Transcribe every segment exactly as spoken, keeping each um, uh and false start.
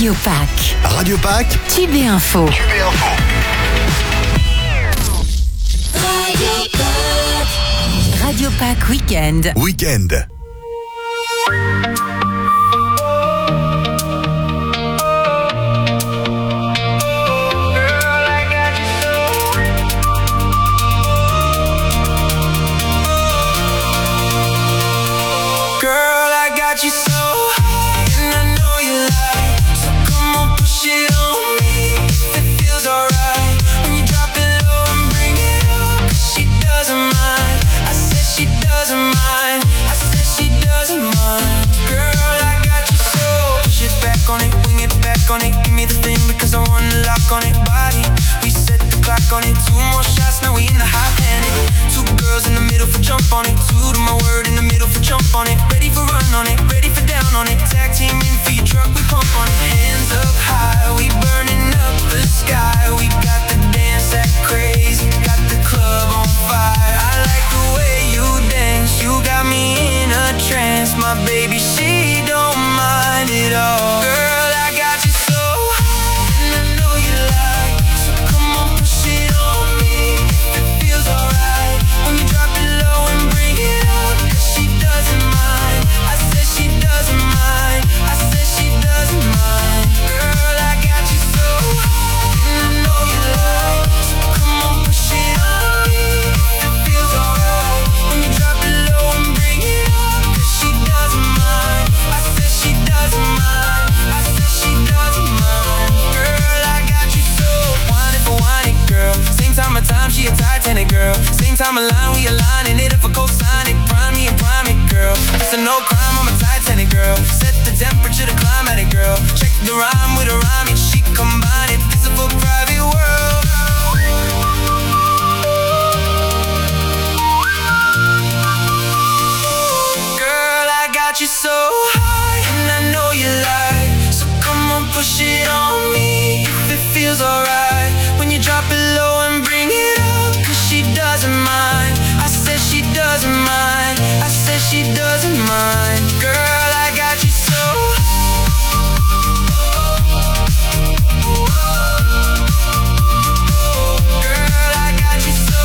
Radio Pack. Radio Pack. Tube et Info. Tube et Info. Radio Pack. Radio Pack Weekend. Weekend. On it, give me the thing because I want to lock on it. Body, we set the clock on it. Two more shots, now we in the hot panic. Two girls in the middle for jump on it. Two to my word in the middle for jump on it. Ready for run on it, ready for down on it. Tag team in for your truck, we pump on it. Hands up high, we burning up the sky. We got the dance that crazy, got the club on fire. I like the way you dance, you got me in a trance. My baby, she don't mind at all. Girl, she a Titanic girl. Same time align, we aligning it up for co-signing. Prime me and prime it, girl. It's a no crime, I'm a Titanic girl. Set the temperature to climatic, girl. Check the rhyme with a rhyme, and she combine it. This is for private world. Girl, I got you so high, and I know you like. So come on, push it on me. If it feels alright, when you drop it low and bring it up. She doesn't mind, I said she doesn't mind, I said she doesn't mind. Girl, I got you so. Girl, I got you so.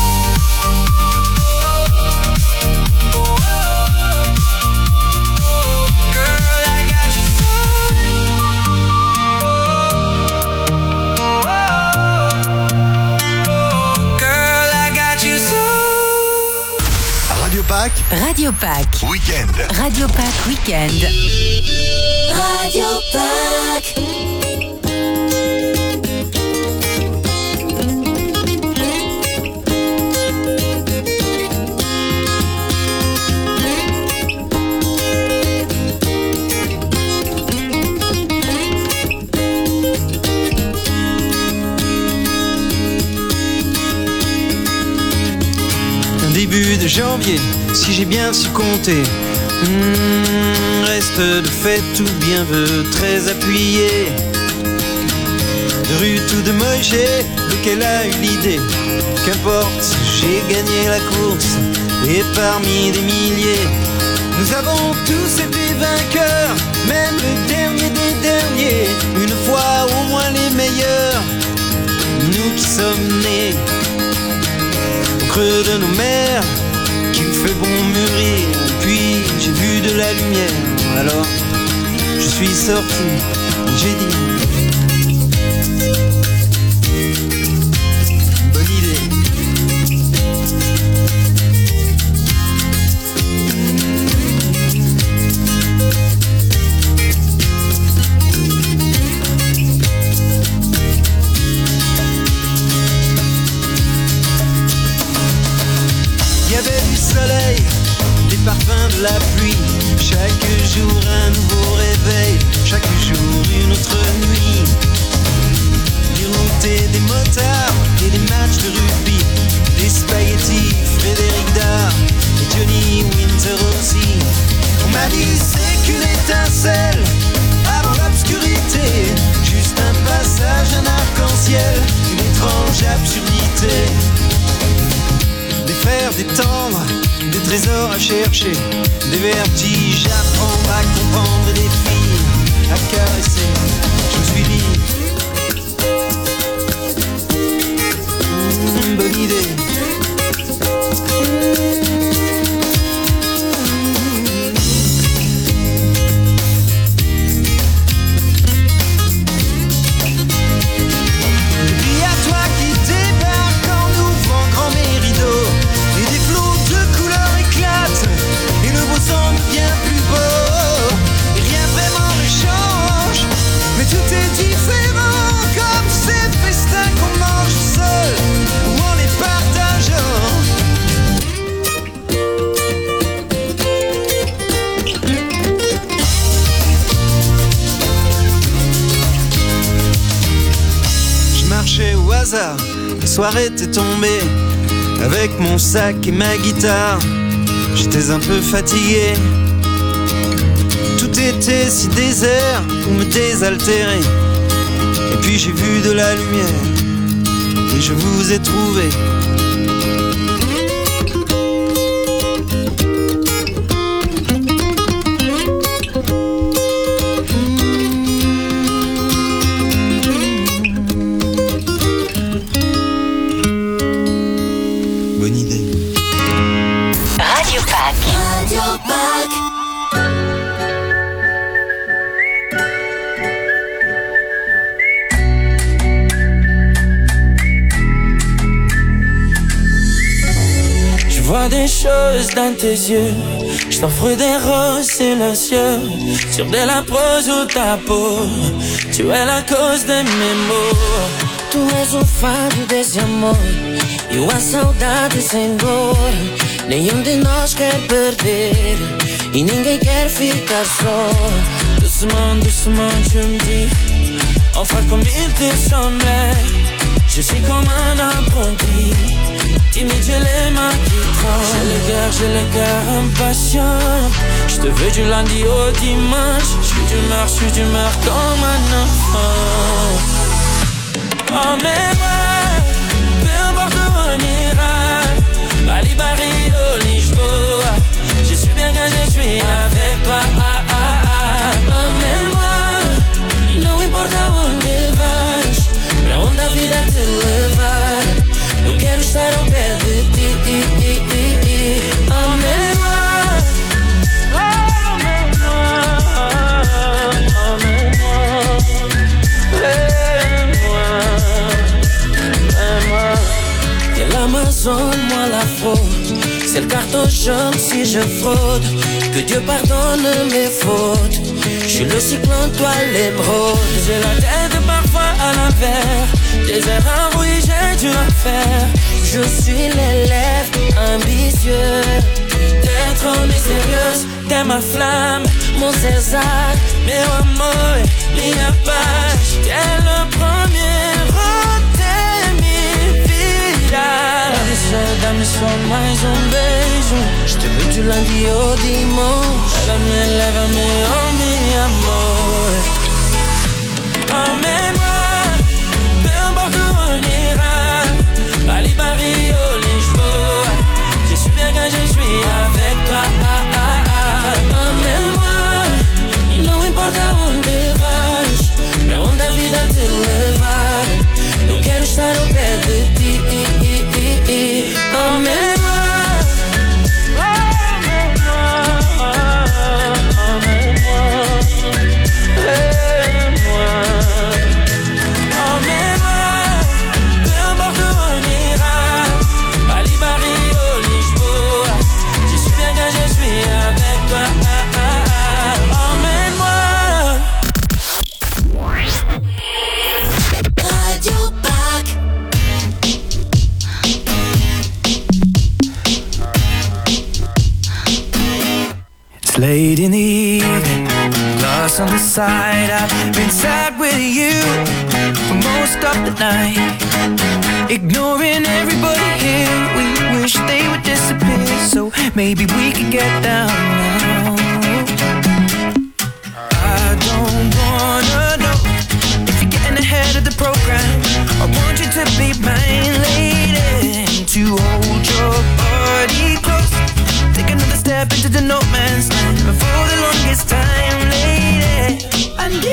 Girl, I got you so. Radio Pack. Radio Pack. Weekend. Radio Pack Weekend. Radio Pack. Début de janvier, si j'ai bien su compter, mmh, reste de fête tout bien veut, très appuyé. De Ruth ou de Moïse, lequel a eu l'idée? Qu'importe, j'ai gagné la course, et parmi des milliers, nous avons tous été vainqueurs, même le dernier des derniers, une fois au moins les meilleurs, nous qui sommes nés au creux de nos mers, qu'il fait bon mûrir. Puis j'ai vu de la lumière, alors je suis sorti, j'ai dit bonne idée. Il y avait du soleil, des parfums de la pluie. Chaque jour un nouveau réveil, chaque jour une autre nuit. Des routes et des motards et des matchs de rugby, des spaghettis, Frédéric Dard et Johnny Winter aussi. On m'a dit c'est qu'une étincelle avant l'obscurité, juste un passage, un arc-en-ciel, une étrange absurdité. Des fers, des tendres, des trésors à chercher, des vertiges à prendre, à comprendre, des filles à caresser. Je me suis dit, mmh, bonne idée. La soirée était tombée avec mon sac et ma guitare. J'étais un peu fatigué. Tout était si désert pour me désaltérer. Et puis j'ai vu de la lumière et je vous ai trouvé. Des choses dans tes yeux, je t'offre des roses silencieux sur de la prose ou ta peau. Tu es la cause de mes maux. Tu és o fado desse amor e a saudade sem dor. Nenhum de nós quer perder e ninguém quer ficar só. Doucement, doucement, tu me dis, enfin comme il te semblait. Je suis comme un apprenti, timide, j'ai les mains qui tremblent. J'ai le cœur, j'ai le cœur impatient. Je te veux du lundi au dimanche. Je suis d'humeur, je suis d'humeur comme un enfant. Emmène-moi, peu importe où on ira. Bali, Barrio, Lisboa. Je suis bien quand je suis avec toi. Ah, ah, ah. Emmène-moi, não importa onde vais, pra onde a vida te levar. Eu quero estar ao pé de ti. Emmène-moi, de l'Amazone, moi la fraude. C'est le carton jaune si je fraude. Que Dieu pardonne mes fautes. Je suis le cyclone, toi l'émeraude. J'ai la tête parfois à l'envers. Des erreurs, oui, j'ai dû en faire. Je suis l'élève ambitieux. T'es trop mystérieuse, t'es ma flamme, mon César, meu amor, minha paz. T'es le premier de minha vida. Dá-me só mais um beijo. Je te veux du lundi au dimanche. Lève-me, lève-me, oh mi amor. Emmène-moi, peu importe où on ira. Bali, Barrio, Lisboa. Je suis bien quand je suis avec toi. Ah, ah, ah. Emmène-moi, não importa onde vais, pra onde a vida te levar. Eu quero estar ao pé de ti. Emmène-moi. Late in the evening, lost on the side. I've been sad with you for most of the night, ignoring everybody here. We wish they would disappear, so maybe we could get down now. I don't wanna know if you're getting ahead of the program. I want you to be mine, lady, to hold your body close. Take another step into the no man's land for the longest time, lady. And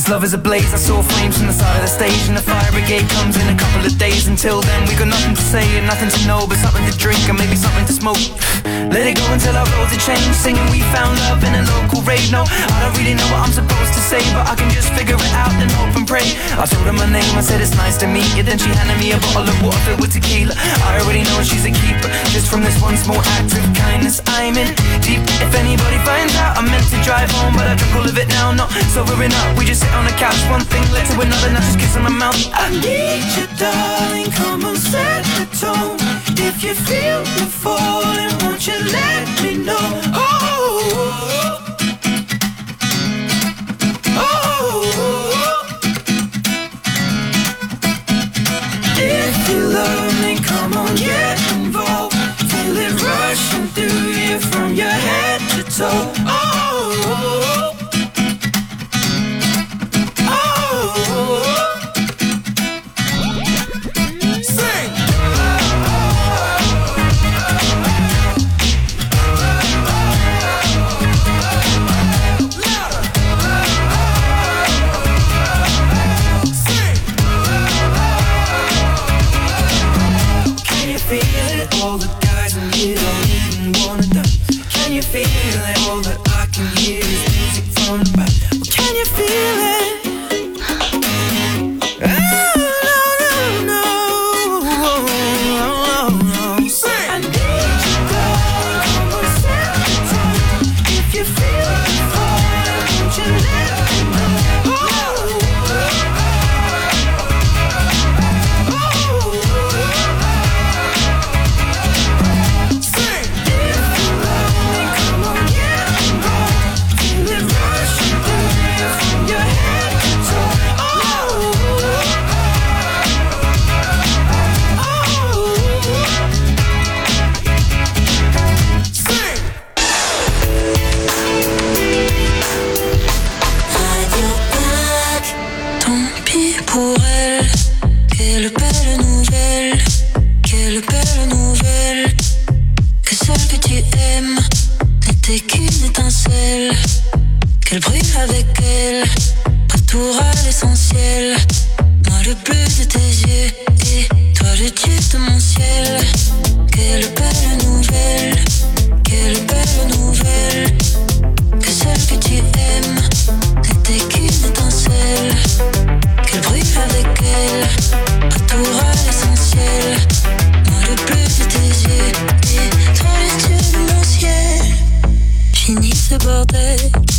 love is a blaze. I saw flames from the side of the stage, and the fire brigade comes in a couple of days. Until then we got nothing to say and nothing to know, but something to drink and maybe something to smoke. Let it go until our roads are changed, singing we found love in a local rave. No, I don't really know what I'm supposed to say, but I can just figure it out and hope and pray. I told her my name, I said it's nice to meet you. Then she handed me a bottle of water filled with tequila. I already know she's a keeper, just from this one small act of kindness. I'm in deep. If anybody finds out, I meant to drive home, but I drunk all of it now. Not sobering up, we just sit on the couch. One thing led to another, now just kiss on my mouth. I need you, darling, come on, set the tone. If you feel the falling, won't you let me know? Oh, oh, if you love me, come on, get involved. Feel it rushing through you from your head to toe. Oh, oh, oh. Sing. All the guys in here don't even wanna dance. Can you feel it? All that I can hear is music from the back. Well, can you feel it? Oh, no, no, no. Oh, no. Sing. I need you, darling, come on, set the tone. If you feel it falling, won't you let me know? Oh, pour elle. Quelle belle nouvelle, quelle belle nouvelle. Que celle que tu aimes n'était qu'une étincelle. Qu'elle brille avec elle, retour à l'essentiel. Moi le bleu de tes yeux et toi le dieu de mon ciel. Quelle belle nouvelle, quelle belle nouvelle. Que celle que tu aimes n'était qu'une étincelle. Qu'elle brille avec elle, retour à l'essentiel. Moi le bleu de tes yeux et toi le dieu de mon ciel. Fini ce bordel,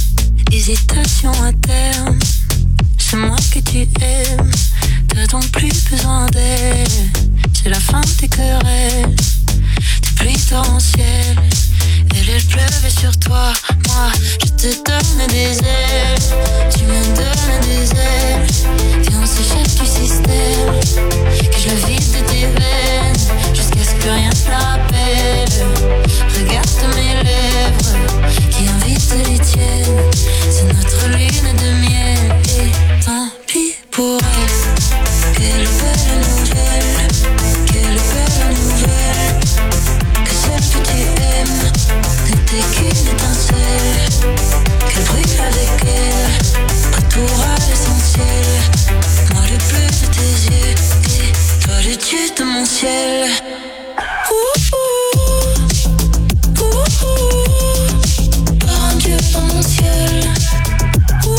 hésitation à terme. C'est moi que tu aimes, t'as donc plus besoin d'elle. C'est la fin de tes querelles, des pluies torrentielles. Elle, elle pleuvait sur toi, moi je te donne des ailes. Tu me donnes des ailes, viens on s'échappe du système. Que je le vide de tes veines, jusqu'à ce que rien ne la rappelle. Regarde mes lèvres, qui invitent les tiennes. C'est notre lune de miel, et tant pis pour elle. Quelle belle nouvelle, quelle belle nouvelle. Que celle que tu aimes n'était qu'une étincelle. Qu'elle brille avec elle, retour à l'essentiel. Moi le bleu de tes yeux et toi le dieu de mon ciel. Ouh, ouh, ouh, ouh. Par un dieu dans mon ciel. Ouh,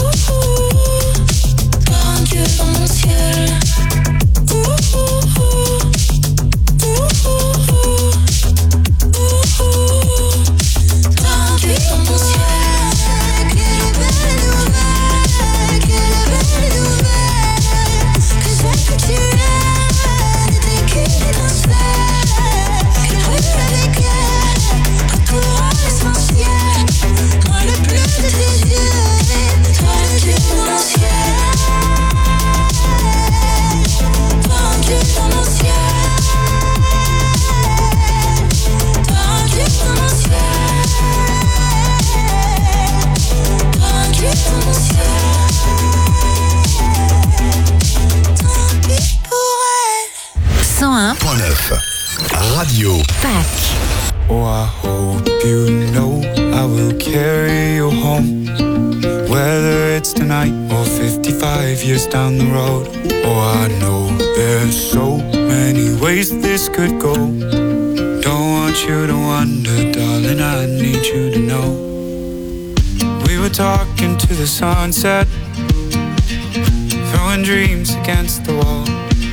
ouh, par un dieu dans mon ciel. Ouh, ouh, ouh, ouh, ouh, ouh, ouh. Par un dieu dans mon ciel. Quelle belle nouvelle, quelle belle nouvelle. Que celle que tu aimes n'était qu'une étincelle. Qu'elle brille avec elle, retour à l'essentiel. Moi le bleu de tes yeux, toi le dieu de mon ciel. Toi un dieu dans mon ciel. Toi un dieu dans mon ciel. Toi un dieu dans mon ciel. Tant pis pour elle. cent un point neuf Radio Pâques. Oh, I hope you know I will carry you home. Whether it's tonight or fifty-five years down the road. Oh, I know there's so many ways this could go. Don't want you to wonder, darling, I need you to know. We were talking to the sunset, throwing dreams against the wall.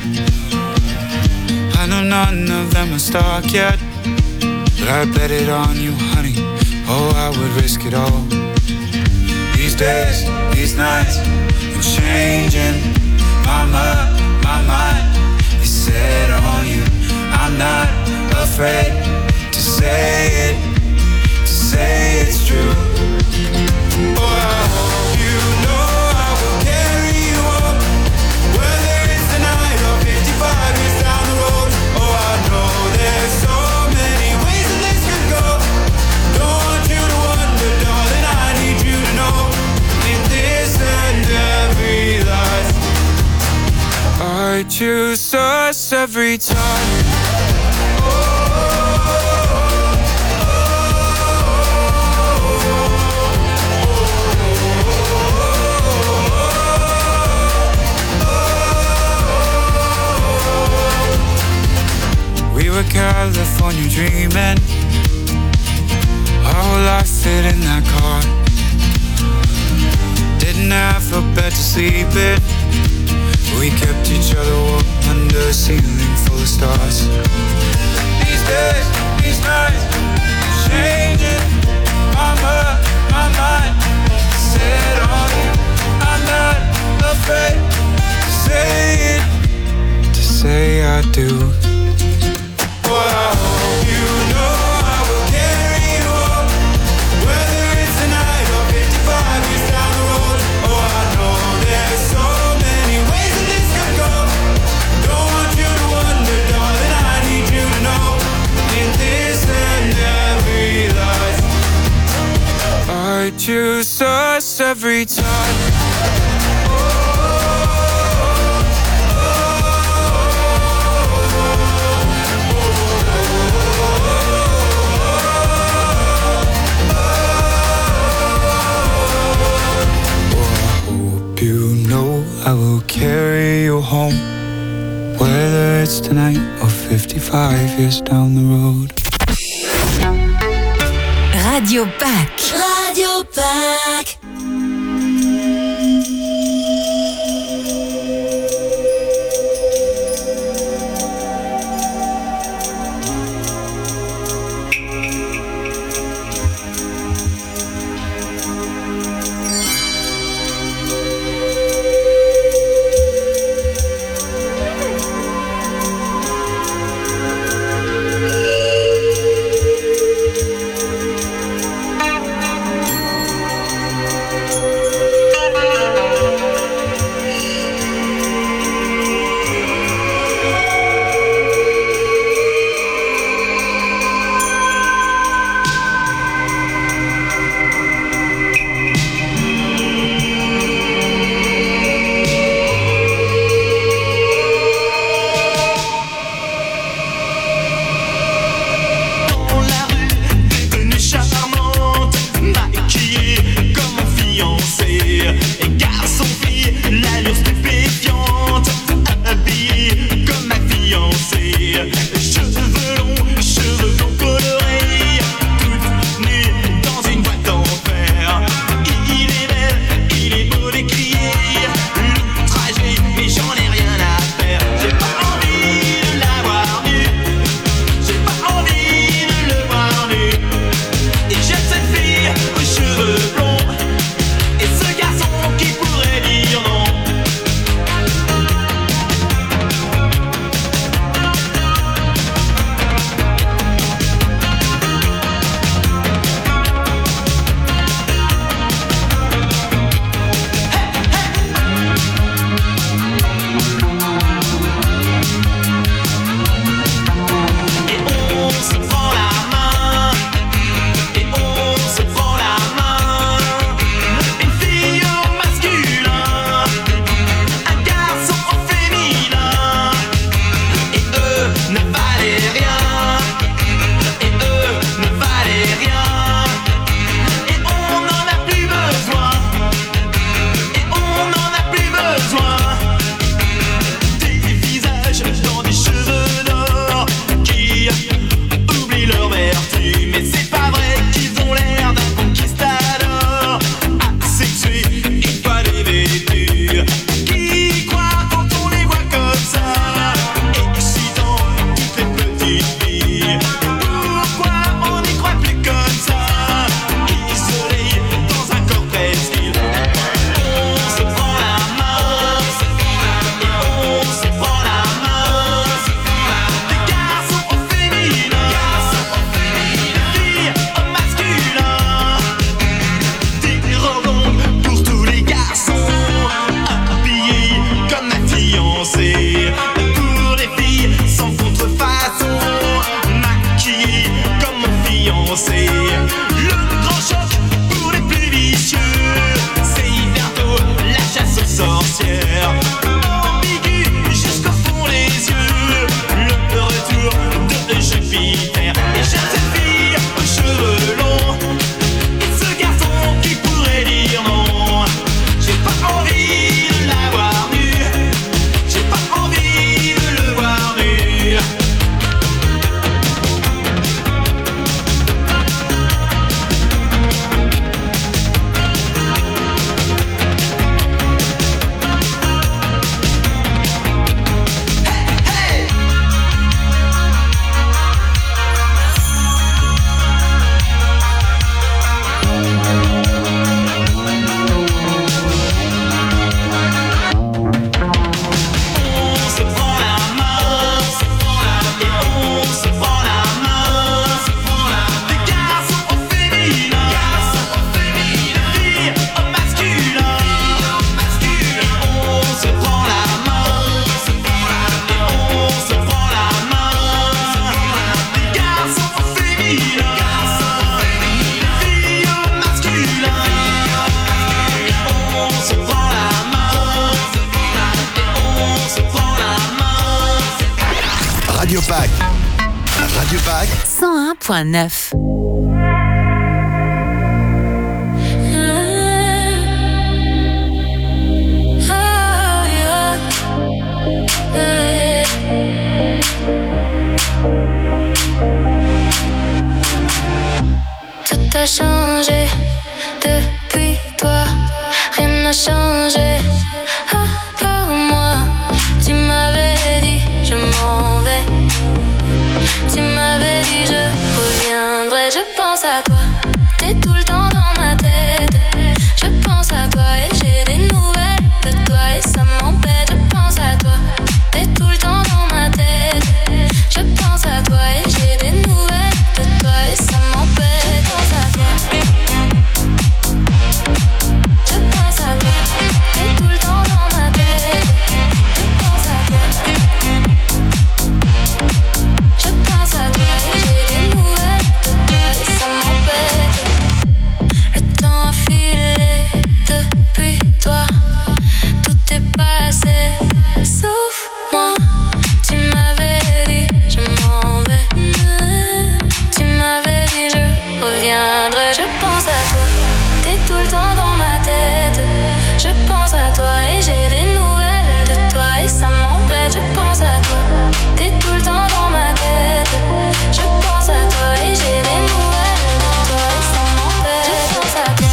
I know none of them are stuck yet, but I bet it on you, honey. Oh, I would risk it all. These days, these nights, I'm changing my mind, my mind is set on you. I'm not afraid to say it, to say it's true. Oh, I hope you know I will carry you up, whether it's tonight or fifty-five years down the road. Oh, I know there's so many ways that this could go. Don't want you to wonder, darling, I need you to know. In this and every life, I choose us every time. We were California dreaming, our whole life fit in that car. Didn't have a bed to sleep in, we kept each other warm under a ceiling full of stars. These days, these nights, changing my mind, my mind set on you. I'm not afraid to say it, to say I do. But I hope you know I will carry you up, whether it's tonight or fifty-five years down the road. Oh, I know there's so many ways that this could go. Don't want you to wonder, darling, I need you to know. In this and every life, I choose us every time. I will carry you home, whether it's tonight or fifty-five years down the road. Radio Pack. Radio Pack. solitaire. Et j'aime cette fille aux cheveux longs et ce garçon qui pourrait dire non. J'ai pas envie de la voir nue, j'ai pas envie de le voir nu. Radio Pack. Radio Pack. cent un point neuf. Tout a changé depuis toi, rien n'a changé à part moi. Tu m'avais dit je m'en vais, tu m'avais dit je reviendrai. Je pense à toi, t'es tout le temps dans ma tête. Je pense à toi et j'ai des nouvelles de toi et ça m'embête. Je pense à toi, t'es tout le temps dans ma tête. Je pense à toi et j'ai des nouvelles de toi et ça m'embête. Je pense à toi, je pense à toi, t'es tout le temps dans ma tête. Je pense à toi, je pense à toi et j'ai des nouvelles de toi et ça m'embête. Le temps a filé depuis toi, tout est passé sauf moi. Tu m'avais dit je m'en vais, tu m'avais dit je reviendrai. Je pense à toi, t'es tout le temps dans ma tête. Je pense à toi et j'ai des nouvelles de toi et ça m'embête. Je pense à toi, t'es tout le temps dans ma tête. Je pense à toi et j'ai des nouvelles de toi et ça m'embête. Je pense à toi.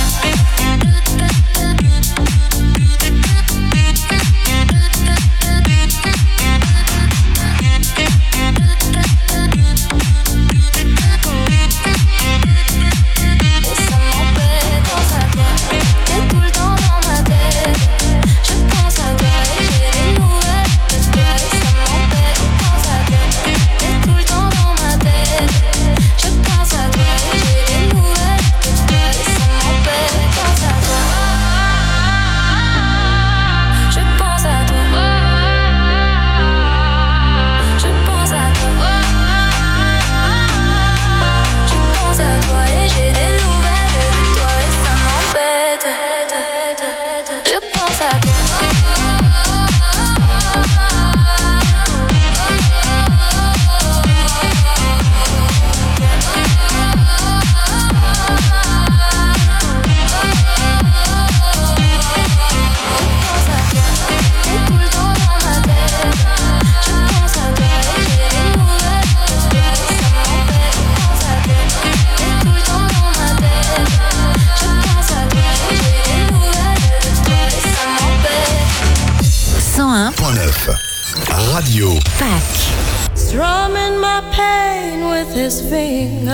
Radio Pack. Strumming my pain with his fingers,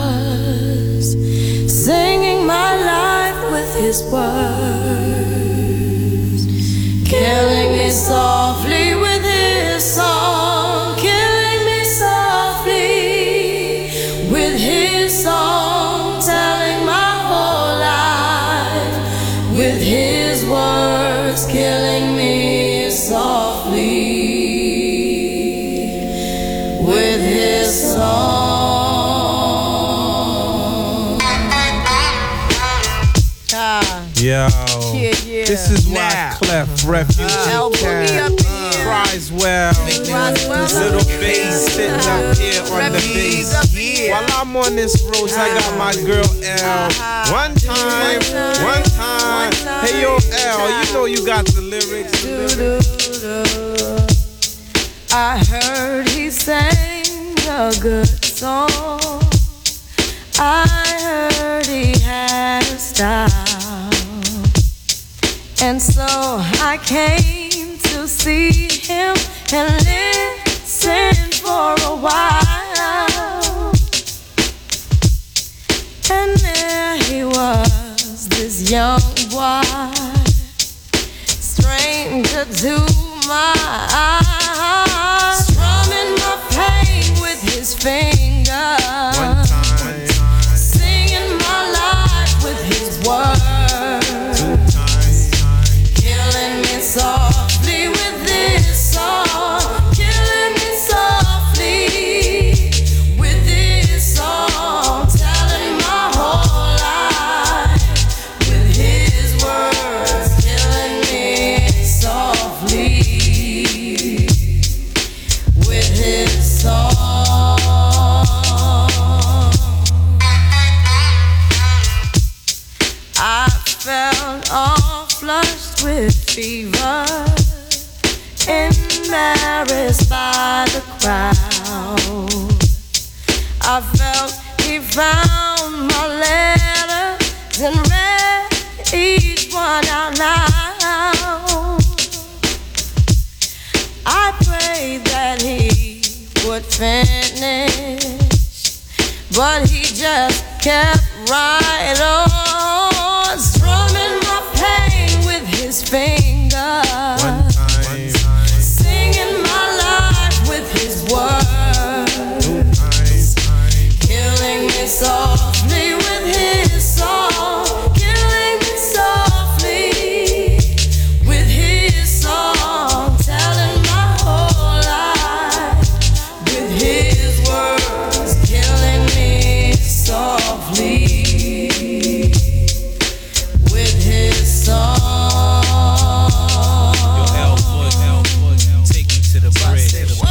singing my life with his words, killing me softly with his song, killing me softly with his song, telling my whole life with his words, killing me softly with his song. Yo, yeah, yeah. This is why nah. Clef Refuge uh, put me up in here. Criswell, little bass sitting up here on the bass. While I'm on this road, I got my girl L. One time, one time. Hey yo L, you know you got the lyrics. I heard he sang a good song. I heard he had a style. And so I came to see him and listen for a while. And there he was, this young boy, stranger to my eyes, strumming my pain with his fingers, one time, singing my life with his words, two times, killing me softly with this song, killing me softly with this song, telling my whole life with his words, killing me softly with his song. I felt all flushed with fever, embarrassed by the crowd. I felt he found my letters and read each one out loud. I prayed that he would finish, but he just kept right on, strumming my pain with his fingers, one time, singing my life with his words, two times, killing me softly with his song, killing me softly with his song, telling my whole life with his words, killing me softly with his song. Yo, L Boy, L Boy, take me to the bridge.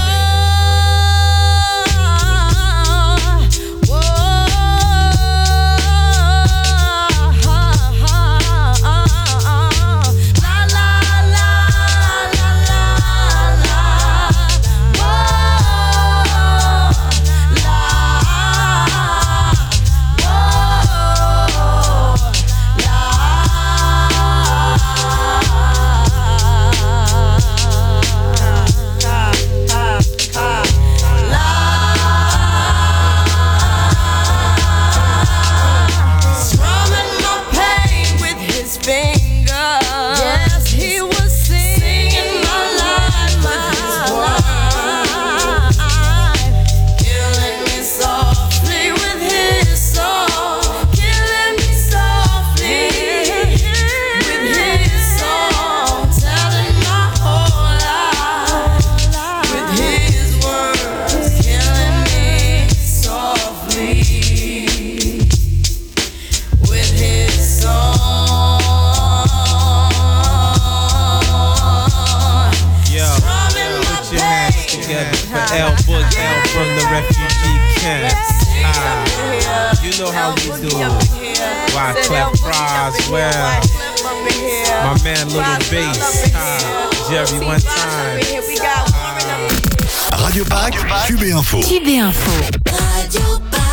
Strumming my pain with his fingers. Yes, he was singing my life with his words, killing me softly with his song, killing me softly with his song, telling my whole life with his words, killing me softly with his song. Yo, put your hands together for L Boy, L from the refugee camp. Ah, you know how we do. Why clap Criswell, my man Little Bass, ah, Jerry one time. Radio Pack, Q B Info. Q B Info. Radio Pack.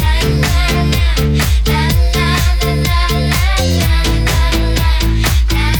La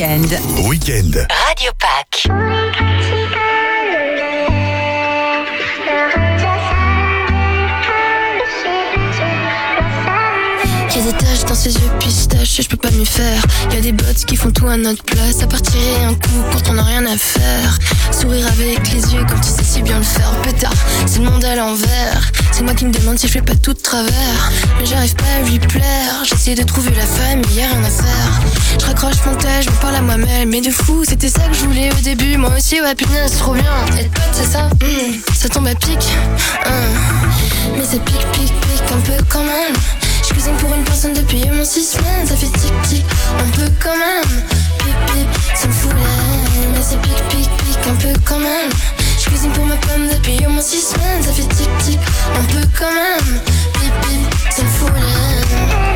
Weekend. Weekend. Radio Pack. Y'a des taches dans ses yeux pistaches et je peux pas mieux faire. Y'a des bots qui font tout à notre place. À partir un coup quand on a rien à faire. Sourire avec les yeux comme tu sais si bien le faire. Pétard, c'est le monde à l'envers. C'est moi qui me demande si je fais pas tout de travers. Mais j'arrive pas à lui plaire. J'essaie de trouver la femme mais y'a rien à faire. Je raccroche mon tel, je me parle à moi-même. Mais de fou, c'était ça que je voulais au début. Moi aussi, ouais punaise, c'est trop bien. Être pote, c'est ça, mmh, ça tombe à pic, mmh. Mais ça pique, pique, pique un peu quand même. Je cuisine pour une personne depuis mon six semaines. Ça fait tic-tic, un peu quand même. Pic-pic, ça me fout l'air. Mais ça pique, pique, pique un peu quand même. Je cuisine pour ma pomme depuis mon six semaines. Ça fait tic-tic, un peu quand même. Pic-pic, ça me fout l'air.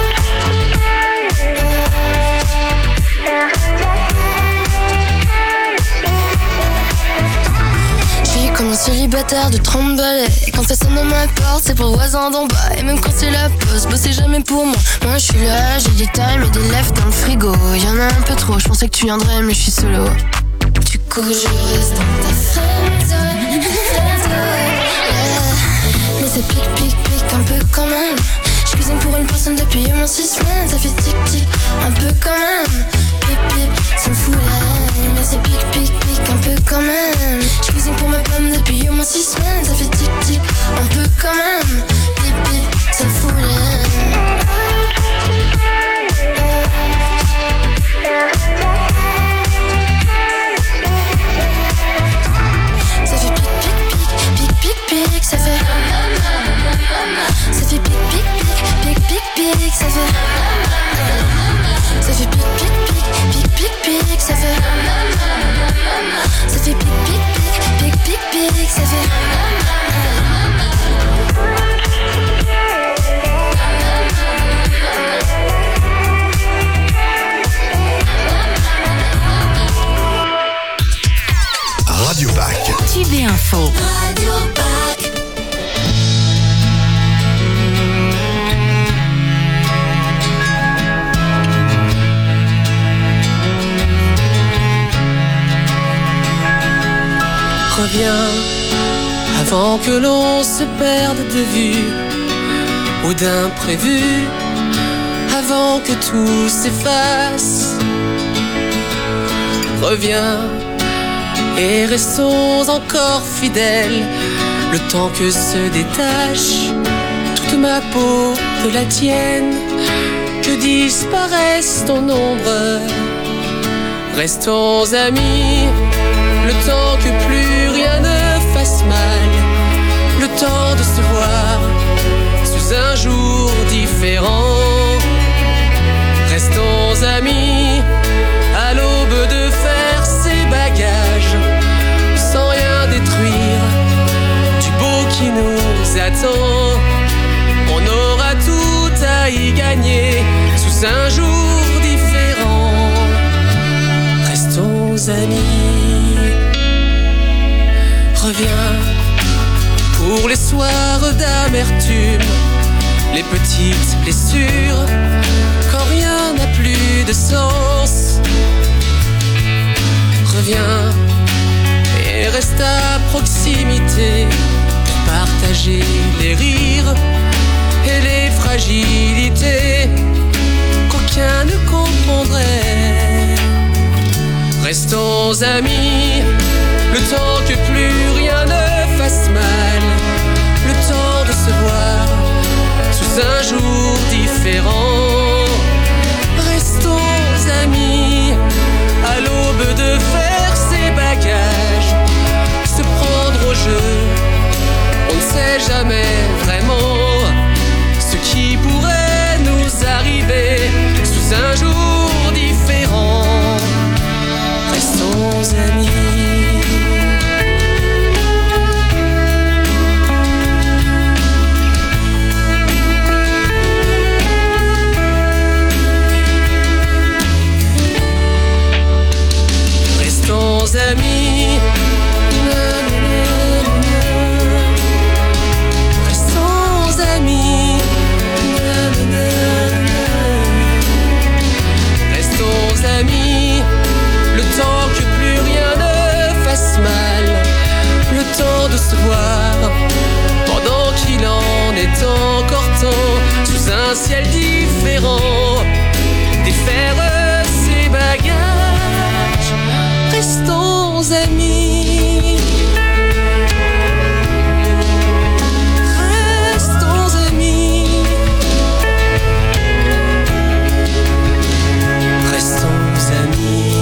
Comme un célibataire de trente balais. Et quand ça sonne à ma porte, c'est pour le voisin d'en bas. Et même quand c'est la pause, bossez jamais pour moi. Moi je suis là, j'ai des times et des lèvres dans le frigo. Y'en a un peu trop, je pensais que tu viendrais mais je suis solo. Du coup je reste dans ta friendzone, yeah. Mais ça pique, pique, pique un peu quand même. Je cuisine pour une personne depuis mon six semaines. Ça fait tic-tic, un peu quand même. Pip, pip, ça me fout l'air. Mais ça pique, pique, pique un peu quand même. Je cuisine pour ma pomme depuis au moins six semaines. Ça fait tic-tic, un peu quand même. Pip, pip, ça me fout l'air. Ça fait pique, pique, pique, pique, pique, pique, ça fait. Ça fait pique, pique, pique, pique, pique, pique, ça fait. Ça fait pique, pique, pique, pique, pique, pique, ça fait. Ça fait pique, pique, pique, pique, pique, pique, ça fait. Radio Pack. Tube et info. Radio Pack. Reviens avant que l'on se perde de vue ou d'imprévu, avant que tout s'efface. Reviens et restons encore fidèles le temps que se détache toute ma peau de la tienne, que disparaisse ton ombre. Restons amis le temps que plus rien ne fasse mal, le temps de se voir sous un jour différent. Restons amis à l'aube de faire ses bagages, sans rien détruire du beau qui nous attend. On aura tout à y gagner sous un jour différent. Restons amis. Reviens pour les soirs d'amertume, les petites blessures, quand rien n'a plus de sens. Reviens et reste à proximité pour partager les rires et les fragilités qu'aucun ne comprendrait. Restons amis le temps que plus rien ne fasse mal, le temps de se voir sous un jour différent. Restons amis à l'aube de faire ses bagages, se prendre au jeu. On ne sait jamais vraiment ce qui pourrait nous arriver sous un jour différent. Restons amis. Restons amis. Restons amis. Restons amis. un ciel différent. Défaire ses bagages, restons amis. Restons amis. Restons amis.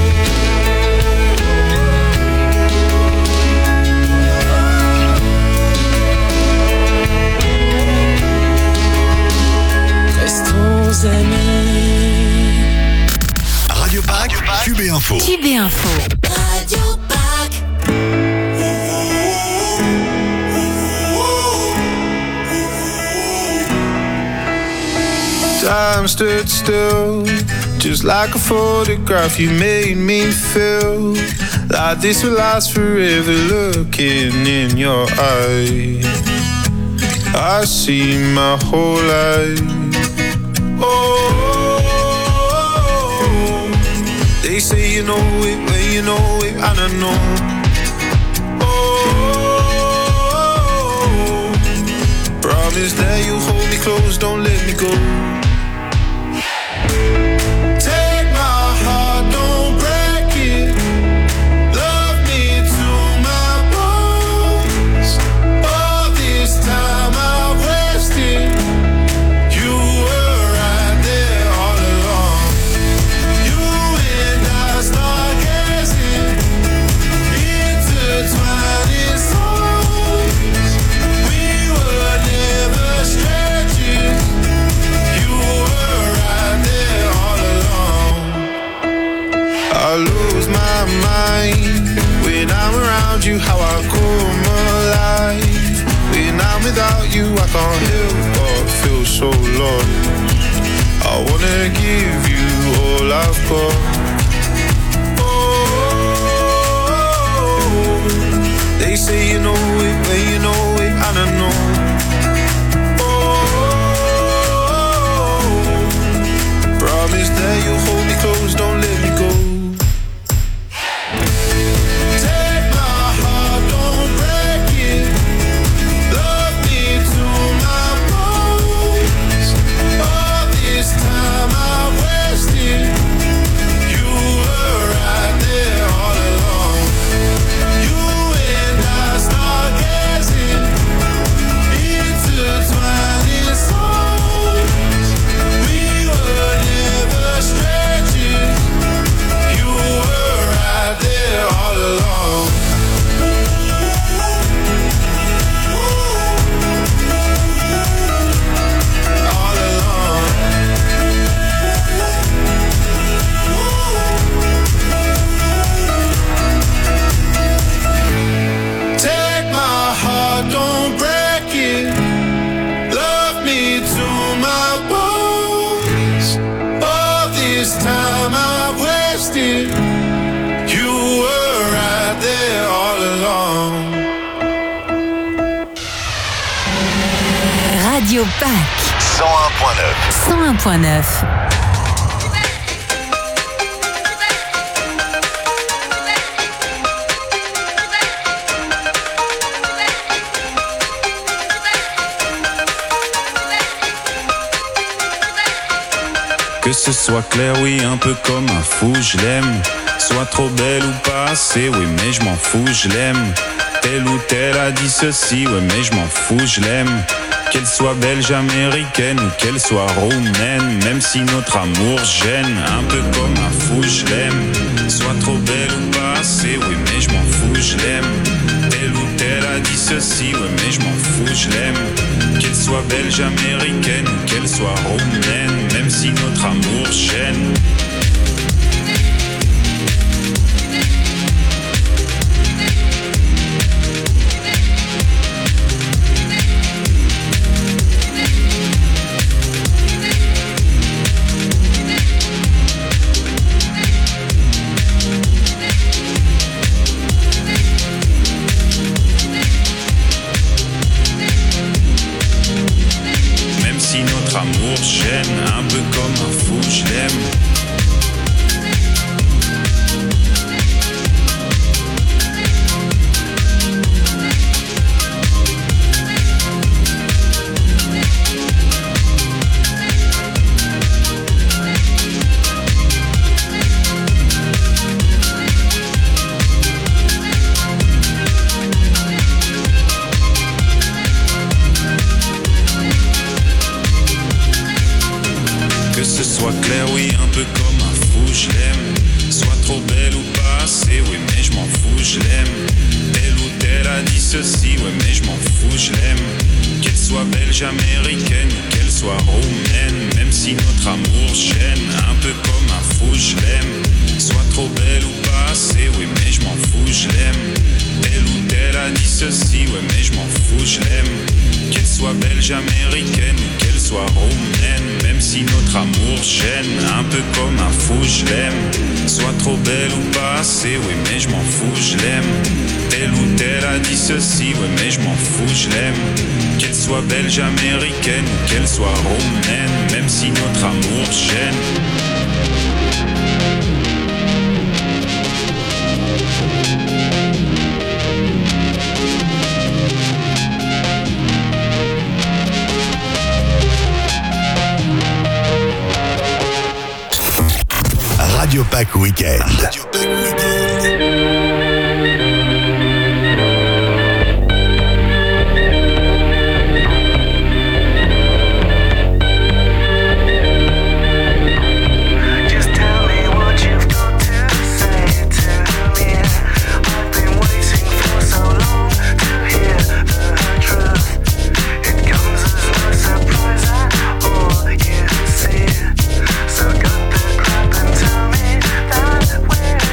Restons amis. Radio Pack, Q B Info. Q B Info. Radio Pack. Time stood still, just like a photograph. You made me feel like this will last forever. Looking in your eyes, I see my whole life. Oh, they say you know it when you know it, and I know. Oh, promise that you'll hold me close, don't let me go. Take my heart, don't break it. Love me to my bones. All this time I wasted. You were right there all along. You and I start gazing, intertwining souls. We were never strangers. You were right there all along. I lose my mind when I'm around you, how I come alive. When I'm without you, I can't help but feel so lost. I wanna give you all I've got. Oh, they say you know it when you know it, and I know. Oh, promise that you'll hold me close, don't let me go. Take my heart, don't break it. Love me to my bones. All this time I wasted. You were right there all along. You and I start gazing, intertwining souls. We were never strangers. You were right there all along. All along. Take my heart, don't break it. Love me to my bones. All this time I wasted. You were right there all along. Radio Pack. cent un point neuf. cent un point neuf. Que ce soit clair, oui, un peu comme un fou, je l'aime. Soit trop belle ou pas assez, oui, mais je m'en fous, je l'aime. Telle ou telle a dit ceci, ouais, mais je m'en fous, je l'aime. Qu'elle soit belge, américaine ou qu'elle soit roumaine, même si notre amour gêne, un peu comme un fou, je l'aime. Soit trop belle ou pas assez, oui, mais je m'en fous, je l'aime. Telle ou telle a dit ceci, ouais, mais je m'en fous, je l'aime. Qu'elle soit belge, américaine ou qu'elle soit roumaine, même si notre amour gêne. Même si notre amour gêne, un peu comme un fou, je l'aime. belge, américaine ou qu'elle soit roumaine, même si notre amour gêne, un peu comme un fou, je l'aime. Soit trop belle ou pas assez, oui mais je m'en fous, je l'aime. Telle ou telle a dit ceci, ouais mais je m'en fous, je l'aime. Qu'elle soit belge, américaine ou qu'elle soit roumaine, même si notre amour gêne, un peu comme un fou, je l'aime. Soit trop belle ou pas assez, oui mais je m'en fous, je l'aime. Telle ou telle a dit ceci, ouais mais je m'en fous, je l'aime. Qu'elle soit belge, américaine ou qu'elle soit roumaine, même si notre amour gêne. Radio Pack Weekend. Radio Pack Weekend. Where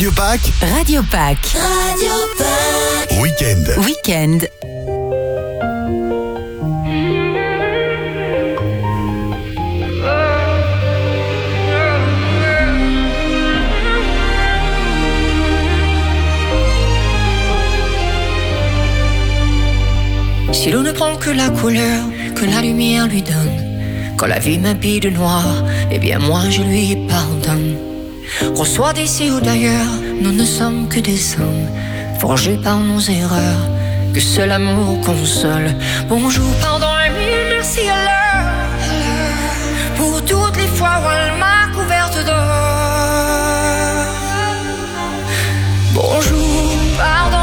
Radio Pack. Radio Pack. Radio Pack. Week-end. Week-end. Si l'on ne prend que la couleur que la lumière lui donne, quand la vie m'habille de noir, eh bien moi je lui pardonne. Qu'on soit d'ici ou d'ailleurs, nous ne sommes que des hommes, forgés par nos erreurs, que seul amour console. Bonjour, pardon et mille merci à l'heure, pour toutes les fois où elle m'a couverte d'or. Bonjour, pardon.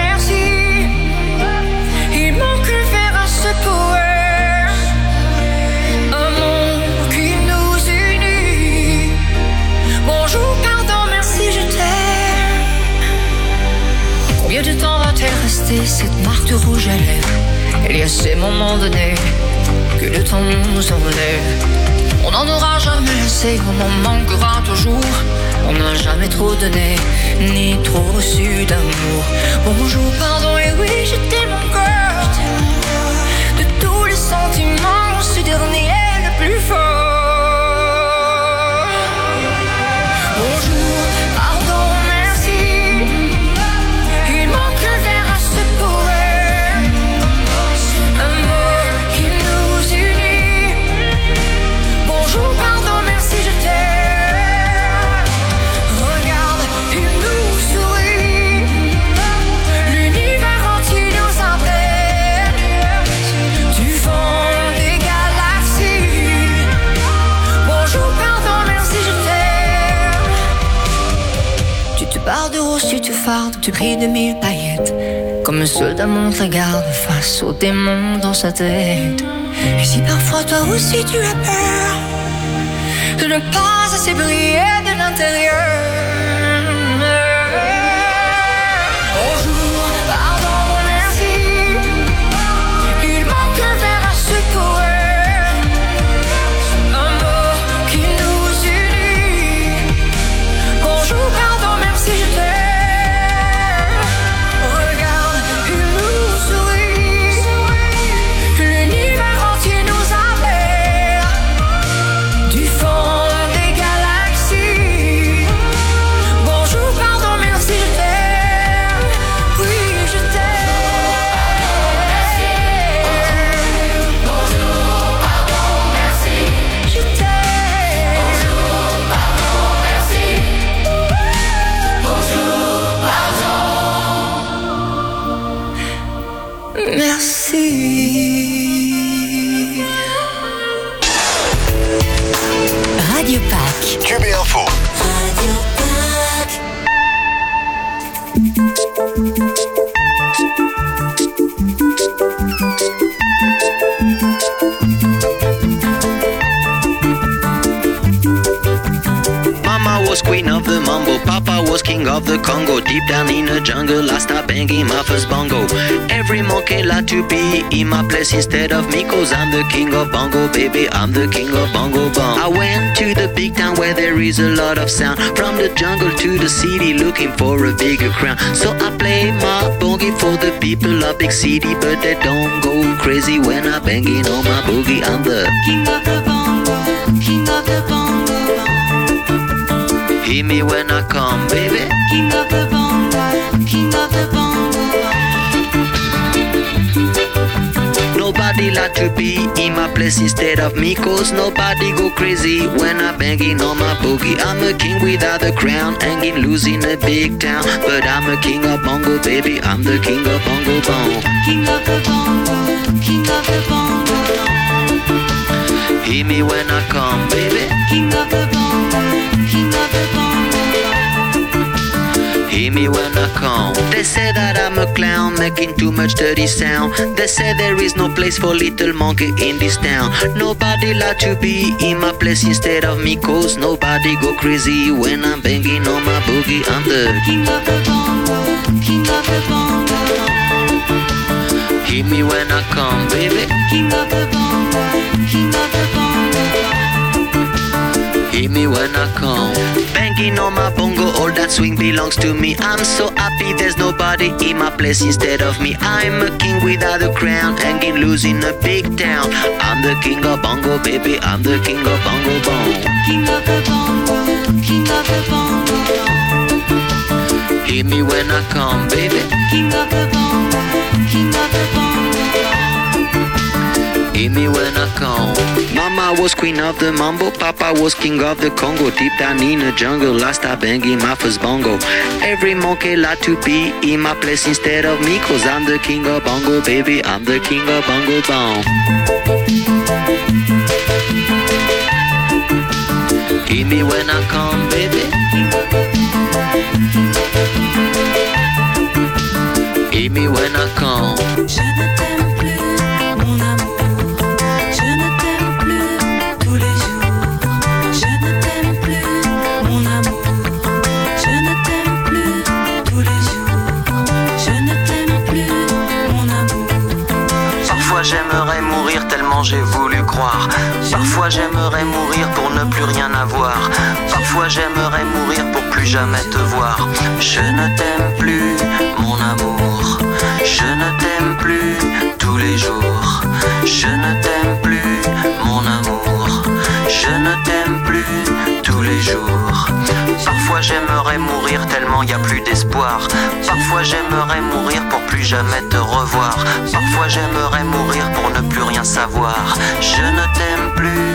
Combien de temps va-t-elle rester cette marque de rouge à lèvres? Il y a ces moments donnés que le temps nous enlève. On n'en aura jamais assez, on en manquera toujours. On n'a jamais trop donné, ni trop reçu d'amour. Bonjour, pardon, et oui, je t'aime encore. De tous les sentiments, ce dernier est le plus fort. Bonjour, pardon, merci. Il manque un verre à ce poème, un mot qui nous unit. Bonjour, pardon, merci, je t'aime. Regarde, il nous sourit. L'univers entier nous appelle. Du fond des galaxies. Bonjour, pardon, merci, je t'aime. Tu te barres de rose, tu te fardes, tu brilles de mille paillettes. Comme un soldat monte la garde face aux démons dans sa tête. Et si parfois toi aussi tu as peur de ne pas assez briller de l'intérieur. Bonjour, pardon, merci. Il manque un verre à ce poème, un mot qui nous unit. Bonjour, pardon, merci, je t'aime. Regarde, il nous sourit. L'univers entier nous appelle. Du fond des galaxies. Bonjour, pardon, merci, je t'aime. Oui, je t'aime. Bonjour, pardon, merci. Je t'aime. Bonjour, pardon, merci. Bonjour, pardon. Merci. Radio Pack. Q B Info. Radio Pack. Mama was queen of the mambo, Papa was king of the Congo. Deep down in the jungle, I start banging my first bongo. Every monkey like to be in my place instead of me, cause I'm the king of bongo, baby, I'm the king of bongo bong. I went to the big town where there is a lot of sound, from the jungle to the city looking for a bigger crown. So I play my boogie for the people of big city, but they don't go crazy when I'm banging on my boogie. I'm the King of the bongo, king of the bongo, hear me when I come, baby. king of the bongo, king of the bongo. Nobody like to be in my place instead of me, cause nobody go crazy when I'm banging on my boogie. I'm a king without a crown, hanging loose in a big town, but I'm a king of bongo, baby, I'm the king of bongo bong. King of the bongo, king of the bongo, Hear me when I come, baby. king of the bongo, king of the bongo. Hear me when I come. They say that I'm a clown, making too much dirty sound. They say there is no place for little monkey in this town. Nobody like to be in my place instead of me, cause nobody go crazy when I'm banging on my boogie. I'm the king of the bongo, king of the bongo. Hear me when I come, baby. King of the bongo, king of the bongo. Hear me when I come. Banging banging on my bongo, all that swing belongs to me. I'm so happy there's nobody in my place instead of me. I'm a king without a crown, hanging loose in a big town. I'm the king of bongo, baby, I'm the king of bongo bong. King of the bongo, king of the bongo. Hear me when I come, baby. King of the bongo, king of the bongo. Hear me when I come. Mama was queen of the mambo, Papa was king of the Congo. Deep down in the jungle, I start banging my first bongo. Every monkey like to be in my place instead of me, cause I'm the king of bongo, baby, I'm the king of bongo bong. Hear me when I come, baby. Hear me when I come. Je ne t'aime plus, mon amour. Je ne t'aime plus tous les jours. Je ne t'aime plus, mon amour. Je ne t'aime plus tous les jours. Je ne t'aime plus, mon amour. Parfois j'aimerais mourir tellement j'ai voulu croire. Parfois j'aimerais mourir pour ne plus rien avoir. Parfois j'aimerais mourir pour plus jamais te voir. Je ne t'aime plus, mon amour. Je ne t'aime plus tous les jours. Je ne t'aime plus, mon amour. Je ne t'aime plus tous les jours. Parfois j'aimerais mourir tellement y a plus d'espoir. Parfois j'aimerais mourir pour plus jamais te revoir. Parfois j'aimerais mourir pour ne plus rien savoir. Je ne t'aime plus,